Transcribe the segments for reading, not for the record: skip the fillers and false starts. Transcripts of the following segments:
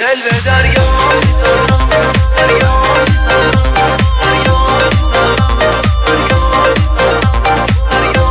دل به دریا میزنم، دریا میزنم، دریا میزنم، دریا میزنم، دریا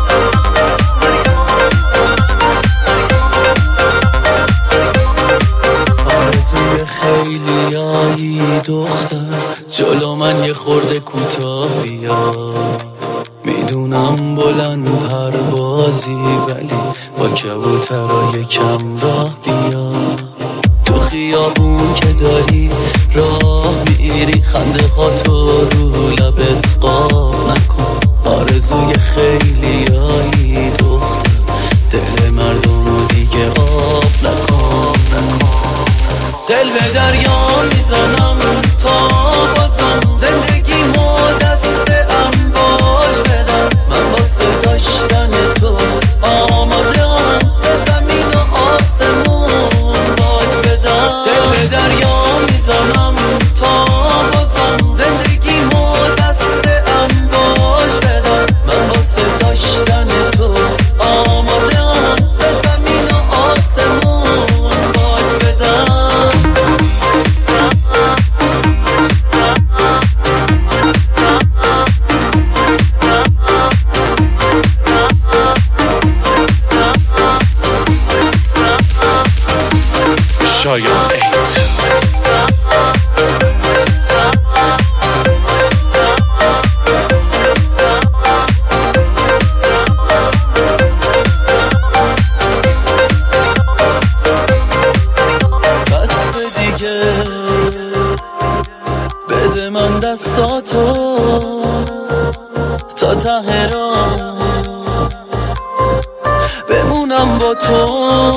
میزنم. آرزوی خیلیایی دختر جلو من یه خورده کوتاه بیا، میدونم بلند پروازی ولی با کبوترای کم راه بیا. تو خیابون که داری راه میری خنده ها تو رو لبت قاب نکن. آرزوی خیلیایی دختر دل مردم رو دیگه آب نکن. دل به دریا میزنم تا بازم زندگیمو دست امواج بدم. من واسه داشتن تو آماده هم به زمین و آسمون باج بدم. دل به دریا میزنم تا بازم زندگیمو دست امواج بدم. من واسه داشتن تو آماده هم به زمین و آسمون باج بدم. شایان ایت بس دیگه بده من دستاتو تا ته راه بمونم با تو.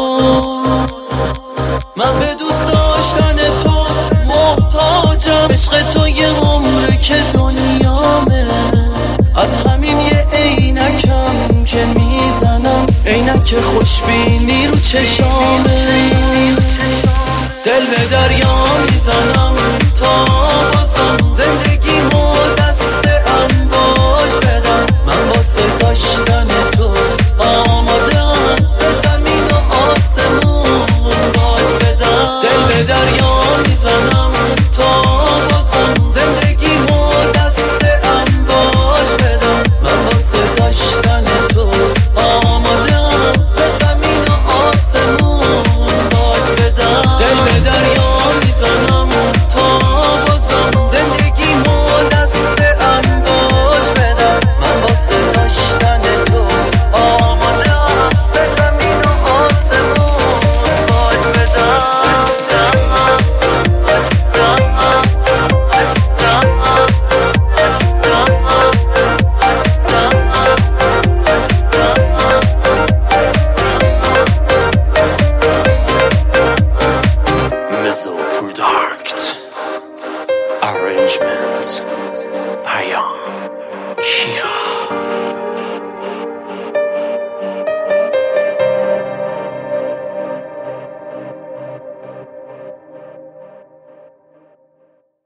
من به دوست داشتن تو محتاجم، عشق تو یه عمره که دنیامه. از همین یه عینکم که میزنم عینک خوشبینی رو چشامه. دل به دریا میزنم تا بازم زندگیمو دست امواج بدم. من واسه داشتن تو آمادم به زمین و آسمون باج بدم. دل به دریا میزنم تا بازم زندگیمو دست امواج بدم. من واسه داشتن تو آمادم به زمین و آسمون باج بدم. دل به دریا میزنم تا بازم زندگیمو دست امواج بدم. من واسه داشتن تو آمادم به زمین و آسمون باج بدم. Missile Product Arrangement I am Kia.